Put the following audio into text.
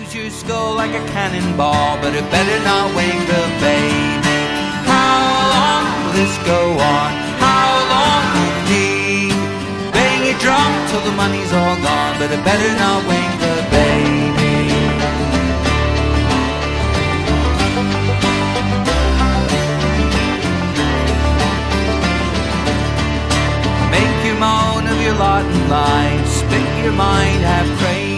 explodes your skull like a cannonball, but it better not wake the baby. How long will this go on? How long indeed? Bang your drum till the money's all gone, but it better not wake the baby. Make your moan of your lot in life, spit your mind half crazy.